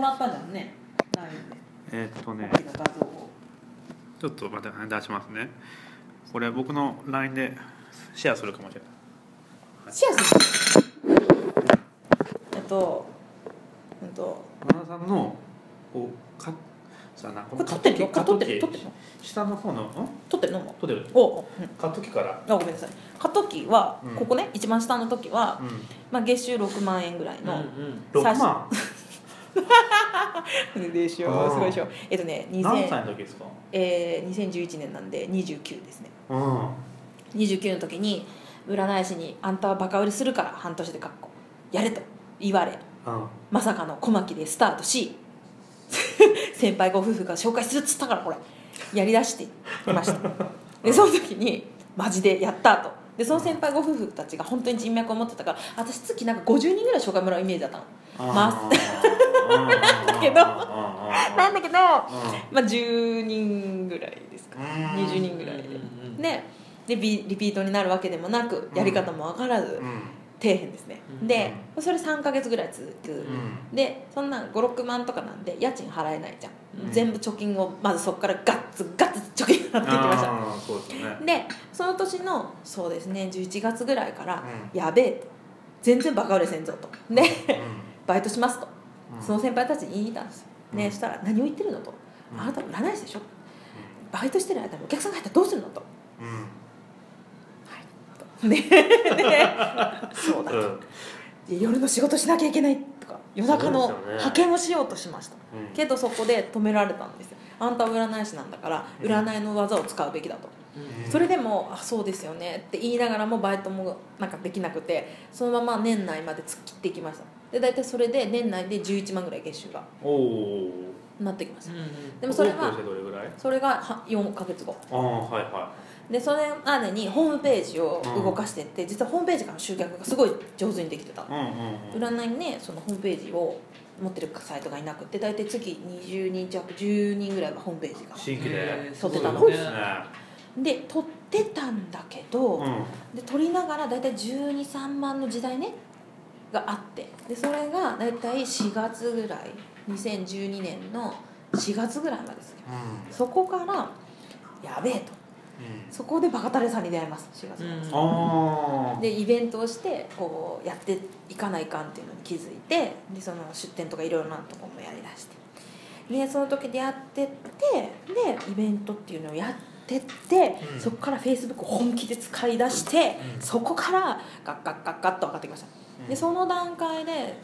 らったんだもんね、LINE で。 画像をちょっと待って出しますね。これ僕の LINE でシェアするかもしれない。 シェアする。 花田さんのこうさあなこれ撮ってるの？ 過渡期撮ってるの？ 下の方の撮ってるのも？ 撮ってる。 お、 過渡期からごめんなさい。過渡期は、 うんここね、一番下の時は、まあ月収6万円ぐらいの。 6万。 でしょ、すごいでしょ。 何歳の時ですか ？2011年なんで29ですね。29の時に占い師にあんたはバカ売りするから半年でかっこやれと言われ、まさかの小牧でスタートし先輩ご夫婦が紹介するっつったからこれやりだしていました。でその時にマジでやったと。でその先輩ご夫婦たちが本当に人脈を持ってたから、私月なんか50人ぐらい紹介もらうイメージだったの。なんだけど、まあ10人ぐらいですか、20人ぐらいでリピートになるわけでもなく、やり方も分からず、底辺ですね。でそれ3ヶ月ぐらい続く。でそんな56万とかなんで家賃払えないじゃん。全部貯金をまずそこからガッツ貯金になっていきました。 そうですね。 でその年のそうですね11月ぐらいから、やべえと、全然バカ売れせんぞと。でバイトしますと、その先輩たちに言いに行ったんですよ、ね、したら何を言ってるのと、あなた占い師でしょ、バイトしてる間にお客さんが入ったらどうするのと、はいでそうだと、夜の仕事しなきゃいけないとか夜中の派遣をしようとしました、けどそこで止められたんですよ。あんたは占い師なんだから占いの技を使うべきだと。それでもあそうですよねって言いながらもバイトもなんかできなくて、そのまま年内まで突っ切っていきました。で大体それで年内で11万ぐらい月収がなってきました。でもそれが4ヶ月後で、それまでにホームページを動かしていって、実はホームページからの集客がすごい上手にできてた。占いにね、そのホームページを持ってるサイトがいなくて、大体月20人弱10人ぐらいはホームページが新規で取ってたので取ってたんだけど、で取りながら大体12、3万の時代ねがあって、でそれが大体4月ぐらい、2012年の4月ぐらいまでですよ、そこからやべえと、そこでバカタレさんに出会います。4月でイベントをしてこうやっていかないかんっていうのに気づいて、でその出店とかいろいろなところもやりだして、でその時でやってって、でイベントっていうのをやってって、そこからフェイスブックを本気で使い出して、そこからガッガッガッガッと上がってきました。でその段階で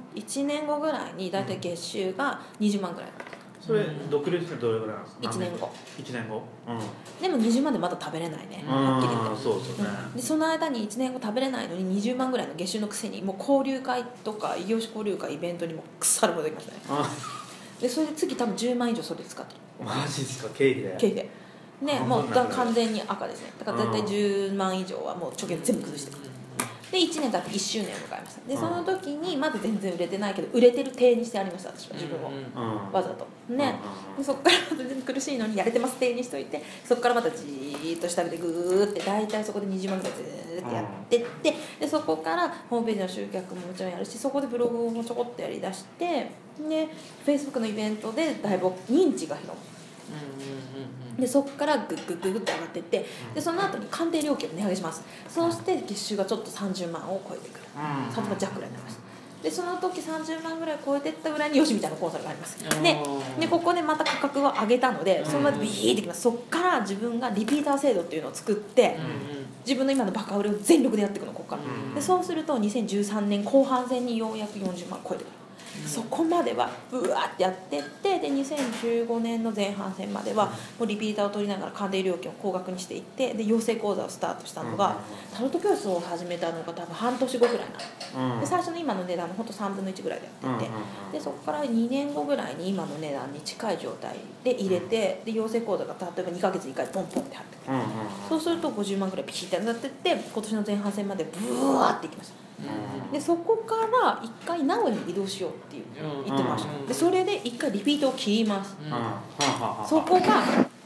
1年後ぐらいに大体月収が20万ぐらいだった。 それ独立してどれぐらいなんですか ？1年後。 1年後、 でも20万でまだ食べれないね、はっきり言って。 そうですね。 でその間に1年後食べれないのに20万ぐらいの月収のくせに、もう交流会とか異業種交流会イベントにも腐るほどできましたね。でそれで次多分10万以上それで使ってる。 マジですか？経費でね、もう完全に赤ですね。だから大体10万以上はもう貯金全部崩してくる。で1年経って1周年を迎えました。でその時にまだ全然売れてないけど売れてる体にしてありました、私は自分を、わざとね。でそこから全然苦しいのにやれてます体にしといて、そこからまたじーっと下見てグーって大体そこで20万ぐらいずーってやってって、でそこからホームページの集客ももちろんやるし、そこでブログもちょこっとやりだして、で Facebook のイベントでだいぶ認知が広まる。でそこからグッグッグッって上がっていって、でその後に鑑定料金を値上げします。そして月収がちょっと30万を超えてくる、30万弱ぐらいになります。でその時30万ぐらい超えていったぐらいによしみたいなコンサルがあります。でここでまた価格を上げたので、そのままビーってきます。そこから自分がリピーター制度っていうのを作って、自分の今のバカ売れを全力でやっていくの、ここから。でそうすると2013年後半戦にようやく40万超えてくる。そこまではうわーってやってって、で2015年の前半戦まではもうリピーターを取りながら鑑定料金を高額にしていって、で養成講座をスタートしたのが、タロット教室を始めたのが多分半年後ぐらいなので、最初の今の値段のほんと3分の1ぐらいでやってて、でそこから2年後ぐらいに今の値段に近い状態で入れて、で養成講座が例えば2ヶ月に1回ポンポンって入ってくる、そうすると50万ぐらいピシッてなってって、今年の前半戦までブワーっていきました。でそこから一回名古屋に移動しようって言ってました。でそれで一回リピートを切ります。そこが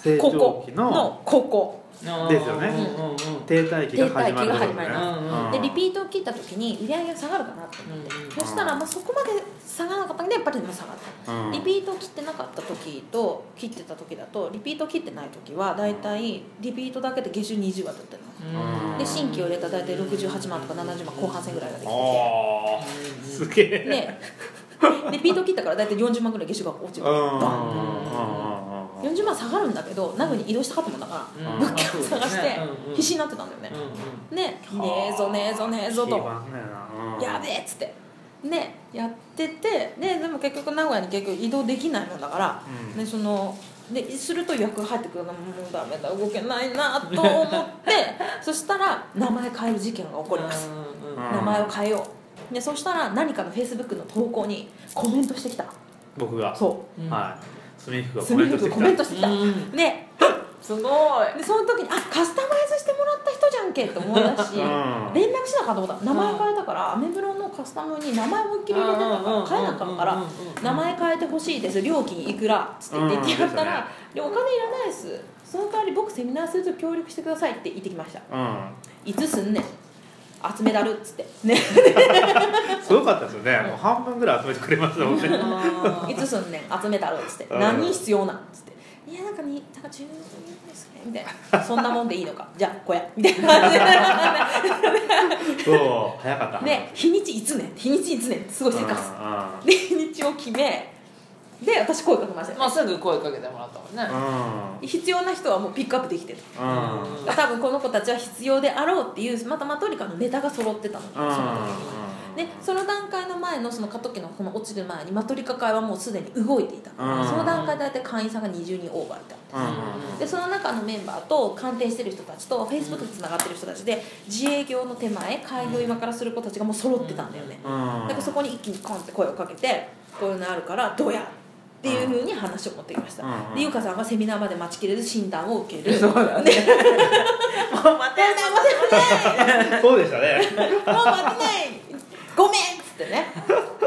成長期のここですよね、停滞期が始まるところですね。 でリピートを切った時に売り上げが下がるかなと思って、そしたらまあそこまで下がらなかったんでやっぱり下がった、リピートを切ってなかった時と切ってた時だと、リピートを切ってない時はだいたいリピートだけで月収20万だったの、で新規を入れたらだいたい68万とか70万後半戦ぐらいができてて、すげえね、リピートを切ったからだいたい40万ぐらい月収が落ちる、40万下がるんだけど名古屋に移動したかったもんだから、物件を探して必死になってたんだよね、ねえぞねえぞねえぞと、やべえっつってねやってて、でも結局名古屋に結局移動できないもんだから、ですると予約入ってくるのもうダメだ動けないなと思ってそしたら名前変える事件が起こります、名前を変えようで、そしたら何かのフェイスブックの投稿にコメントしてきた、 僕がはいスミフがコメントしてきた、ねすごいで、その時にカスタマイズしてもらった人じゃんけって思い出し、連絡しなかったと思った、名前変えたからアメブロのカスタムに名前思いっきり入れてたから変えなかったから名前変えてほしいです、料金いくらっつって言ってやったら、お金いらないです、その代わり僕セミナーすると協力してくださいって言ってきました、いつすんねん集めだるっつってねすごかったですよね、もう半分ぐらい集めてくれましたもんねいつすんねん集めだるっつって、何必要なんっつって、いやなんか10人ですねみたいな、そんなもんでいいのかじゃあ小屋みたいな感じでそう早かったね、日にちいつねんすごいせかすで日にちを決めで私声かけましたよ、 まあすぐ声かけてもらったもんね、 必要な人はもうピックアップできてる、多分この子たちは必要であろうっていうまたマトリカのネタが揃ってたの、その時にでその段階の前のその過渡期のこの落ちる前にマトリカ会はもうすでに動いていた、その段階で大体会員さんが20人オーバーいたんです、でその中のメンバーと鑑定してる人たちと Facebook でつながってる人たちで自営業の手前開業今からする子たちがもう揃ってたんだよね、だからそこに一気にコンって声をかけてこういうのあるからどうやっていう風に話を持ってきました、でゆかさんがセミナーまで待ちきれず診断を受ける、そうだねもう待てないそうでしたねもう待てないごめんっつってね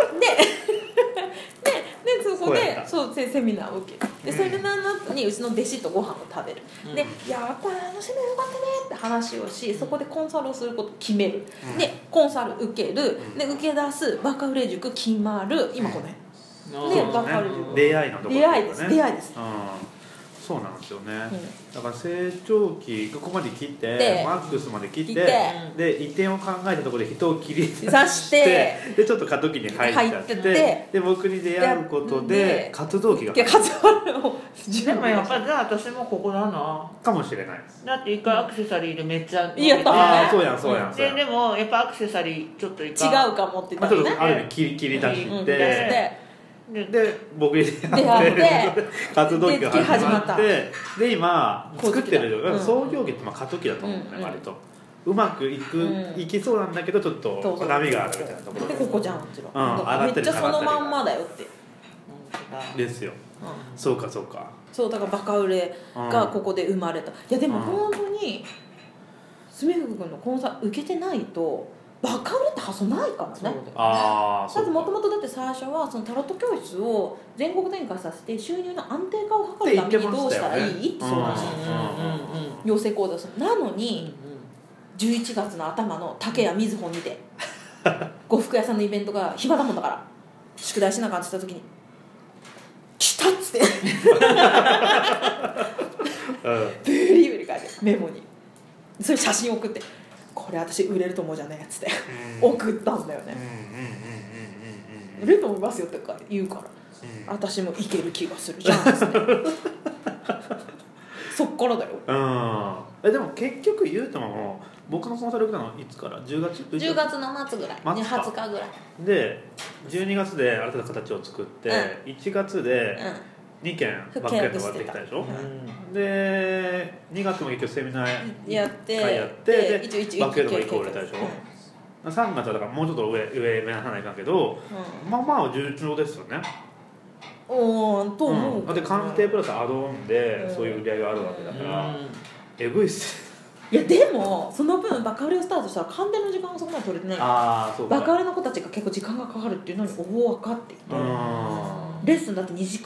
でそこでそうセミナーを受ける、でそれで何の後にうちの弟子とご飯を食べる、でいやこれセミナーよかったねって話をし、そこでコンサルをすることを決める、でコンサル受ける、で受け出すバカ売れ塾決まる、今この辺でバカ売れ塾出会いのところ出会いです、 そうなんですよね、だから成長期ここまで切ってマックスまで切ってで移転を考えたところで人を切りさしてでちょっと過渡期に入っちゃってで僕に出会うことで活動期がでもやっぱりじゃあ私もここだなかもしれないです、 だって一回アクセサリーでめっちゃいやそうやんでもやっぱアクセサリーちょっと違うかもって言ったらね、ある意味切り出してで僕に出会って活動期が始まってで今作ってる創業期って過渡期だと思うんだね、割とうまくいきそうなんだけどちょっと波があるみたいなところでここじゃんもちろん、 めっちゃそのまんまだよってですよ、そうかそうだからバカ売れがここで生まれた、いやでも本当にスミフ君のコンサル受けてないとバカ売れって発想ないからね。だってもともとだって最初はそのタロット教室を全国展開させて収入の安定化を図るためにどうしたらいいってそうなんですよ、養成講座なのに11月の頭の竹谷瑞穂にて呉服屋さんのイベントが暇だもんだから宿題しなあかんって言った時に来たっつってブリブリ書いてメモにそれ写真送ってこれ私売れると思うじゃねえっつって送ったんだよね、売れると思いますよって言うから、私もいける気がするじゃんっつってそっからだよ、 でも結局言うても僕のコンサル受けたのはいつから10月の末ぐらい20日ぐらいで12月である程度形を作って、1月で2件バックエンド割ってきたでしょ、で2月も結局セミナーやってでバックエンドが1個売れたでしょ、3月はだからもうちょっと上目指さないかんけど、まあ順調ですよね。 と思う、 だって鑑定プラスアドオンでそういう売り上げがあるわけだから、えぐいっす。 いやでもその分バカ売れをスタートしたら鑑定の時間がそこまで取れてないから、バカ売れの子たちが結構時間がかかるっていうのに分かってきて、レッスンだって2時間取って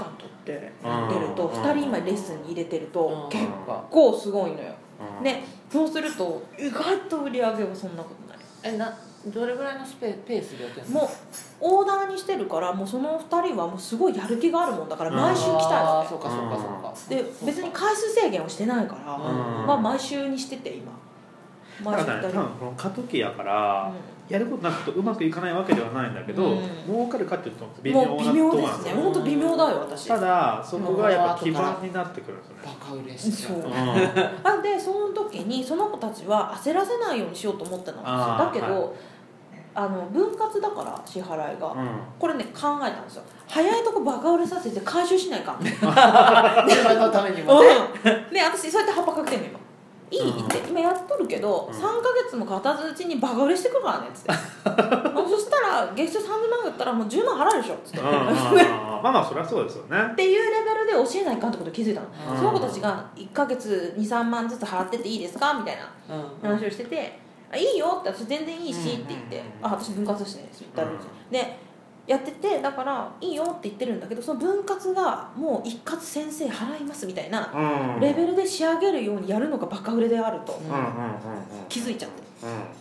って出ると、2人今レッスンに入れてると結構構すごいのよ、ね、そうすると意外と売り上げはそんなことない。 どれぐらいのペースでやってるの？ もうオーダーにしてるから、もうその2人はもうすごいやる気があるもんだから毎週来たいわけ。 そうかそうかそうか。 で別に回数制限をしてないから、まあ毎週にしてて今だからね、多分この過渡期やから、やることなくとうまくいかないわけではないんだけど、儲かるかっていうと微妙なところなんですね。本当微妙だよ私。 ただそこがやっぱ基盤になってくるんですよね。 バカ嬉しい。 そう。でその時にその子たちは焦らせないようにしようと思ってたんですよ。だけど、分割だから支払いが、これね考えたんですよ。早いとこバカ売れさせて回収しないかん。 自分のためにもね。 ね、私そうやって葉っぱかけてんの今。いいって今やっとるけど、3ヶ月も経たずうちにバカ売れしてくるからねっつってそしたら月収30万だったらもう10万払えるでしょっつってまあそりゃそうですよねっていうレベルで教えないかんってこと気づいたの、その子たちが1ヶ月 2,3 万ずつ払ってていいですかみたいな話をしてて、いいよって私全然いいしって言って、私分割してねって言ったらでやってて、だからいいよって言ってるんだけど、その分割がもう一括先生払いますみたいなレベルで仕上げるようにやるのがバカ売れであると気づいちゃって、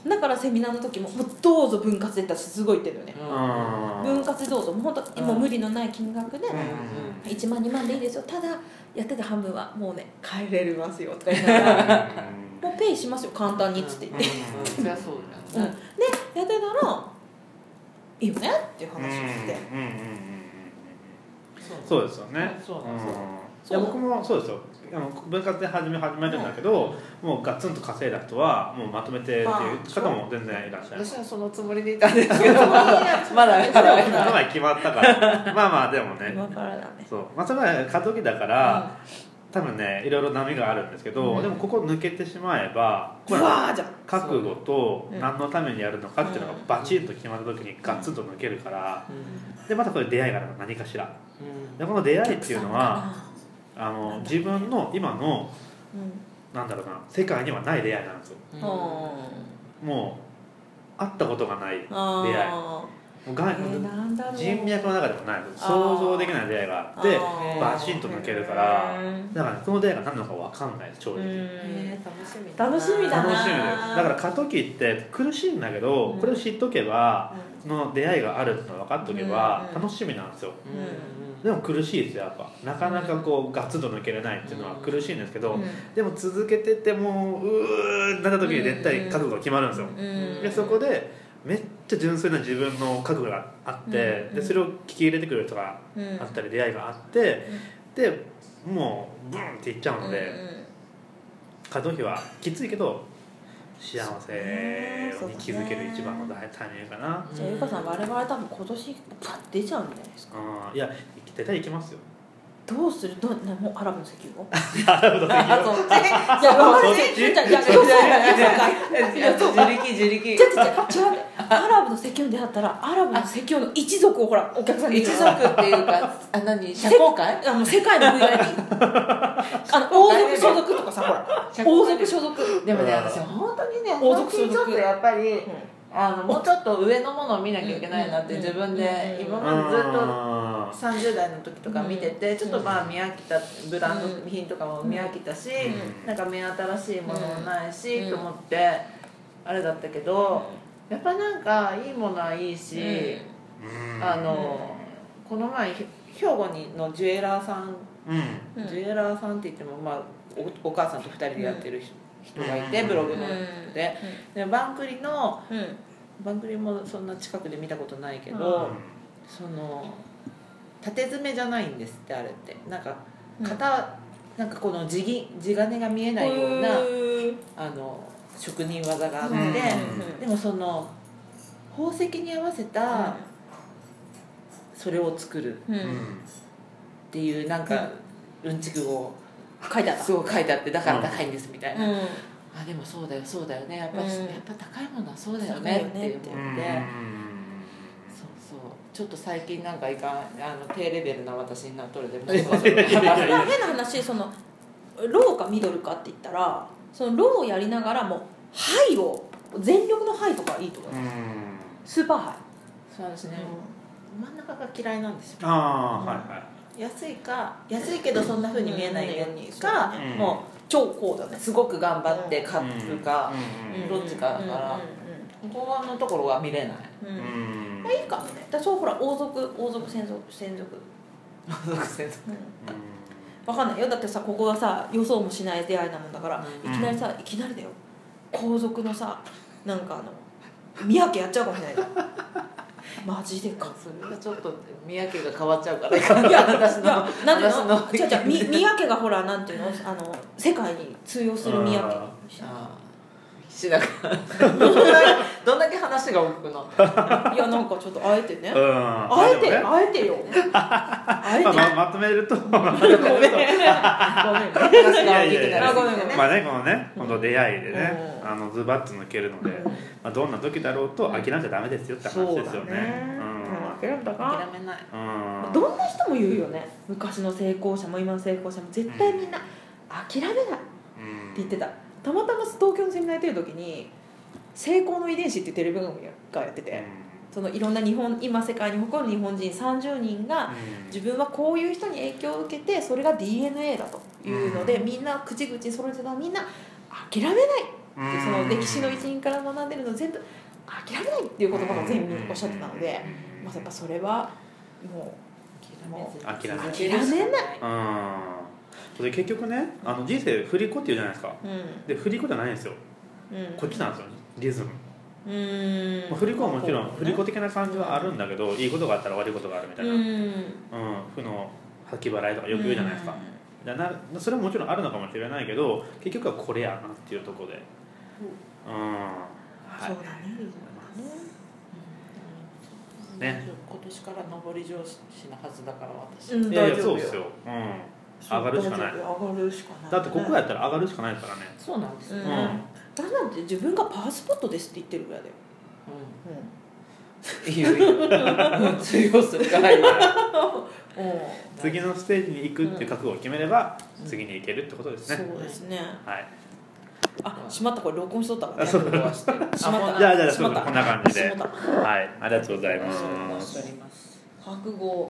だからセミナーの時もうどうぞ分割でってすごい言ってるよね、分割どうぞもう本当もう無理のない金額で1万2万でいいですよ、ただやってた半分はもうね帰れますよとか言いながらもうペイしますよ簡単にっつって言ってそりゃそうだよね、 でやってたらいいよねっていう話をしてそうですよね。いや僕もそうですよ。分割で始めるんだけど、もうガツンと稼いだ人はもうまとめてっていう方も全然いらっしゃる。 私はそのつもりでいたんですけどまだ決まったからまあでもね、そうまあそれは過渡期だから多分ねいろいろ波があるんですけど、でもここ抜けてしまえば覚悟と何のためにやるのかっていうのがバチンと決まった時にガツンと抜けるから、でまたこれ出会いがあるの何かしら、でこの出会いっていうのは自分の今のなんだろうな世界にはない出会いなんですよ、もう会ったことがない出会い、人脈の中でもない想像できない出会いがあってバチンと抜けるから、だからその出会いが何なのか分かんないです正直。 楽しみだな。 楽しみです。だから過渡期って苦しいんだけど、これを知っとけばその出会いがあるっての分かっとけば楽しみなんですよ、でも苦しいですよやっぱなかなかこうガツッと抜けれないっていうのは苦しいんですけど、でも続けててもなった時に絶対覚悟が決まるんですよ、でそこでめっちゃ純粋な自分の覚悟があって、でそれを聞き入れてくる人があったり出会いがあって、でもうブンっていっちゃうので、過渡期はきついけど幸せに気づける一番のタイミングかな。 じゃあゆかさん我々多分今年パッ出ちゃうんじゃないですか。 いや絶対行きますよ。 どうするもうアラブの石油をアラブの石油をじゃあ我々 自力アラブの石油に出会ったらアラブの石油の一族をほらお客さんに一族っていうか社交界世界の VIP 王族所属とかさほら王族所属でもね私本当にね王族所属ちょっとやっぱりもうちょっと上のものを見なきゃいけないなって自分で今までずっと30代の時とか見ててちょっとまあ見飽きたブランド品とかも見飽きたしなんか目新しいものもないしと思ってあれだったけどやっぱなんかいいものはいいしこの前兵庫のジュエラーさんジュエラーさんって言ってもまあお母さんと2人でやってる人がいてブログのでバンクリもそんな近くで見たことないけどその縦詰めじゃないんですってあれってなんかなんかこの地金が見えないような職人技があってでもその宝石に合わせたそれを作るっていうなんかうんちくを書いてあってだから高いんですみたいな、でもそうだよねやっぱ高いものはそうだよねって言ってそうちょっと最近なんか低レベルな私になっとるでも変な話そのローかミドルかって言ったらそのローをやりながらもハイを全力のハイとかいいと思いますスーパーハイそうですね真ん中が嫌いなんですよはいはい安いけどそんな風に見えないようにか、もう超高だね、 すごく頑張って買うか、どっちかだからここのところは見れない。 いいかもね。だそうほら王族専属分かんないよ。だってさここはさ予想もしない出会いなもんだから、いきなりだよ皇族のさなんか宮家やっちゃうかもしれないじゃんマジでか。 それはちょっと宮家が変わっちゃうからいかん。いや私の宮家がほらなんていうの世界に通用する宮家。 どんだけ話が大きくなったいやなんかちょっとあえてね、あえてよまとめるとごめん話が大きくなる。 まあねこのね本当出会いでねズバッと抜けるので、どんな時だろうと諦めちゃダメですよって話ですよね。 諦めたか諦めない。 どんな人も言うよね。昔の成功者も今の成功者も絶対みんな諦めないって言ってた。たまたま東京のセミナーやってる時に成功の遺伝子っていうテレビ番組がやってて、そのいろんな今世界に誇る日本人30人が自分はこういう人に影響を受けてそれが DNA だというので、みんな口々揃えてたみんな諦めないってその歴史の一員から学んでるの全部諦めないっていう言葉が全部おっしゃってたので、やっぱそれはもう諦めない。 で結局ね人生振り子っていうじゃないですか、で振り子じゃないんですよ、こっちなんですよリズム。振り子はもちろん振り子的な感じはあるんだけど、いいことがあったら悪いことがあるみたいな、負の吐き払いとかよく言うじゃないですか。それはもちろんあるのかもしれないけど結局はこれやなっていうところで、 そうだね、リズムね。今年から上り調子なはずだから私。 いやそうですよ。上がるしかない。だってここやったら上がるしかないからね。 そうなんですよ。 だなんて自分がパワースポットですって言ってるぐらいだよ。 通用するから次のステージに行くっていう覚悟を決めれば次に行けるってことですね。 そうですね。 はい。 しまった、これ録音しとったからね。 じゃあこんな感じで。はい、ありがとうございます。 覚悟。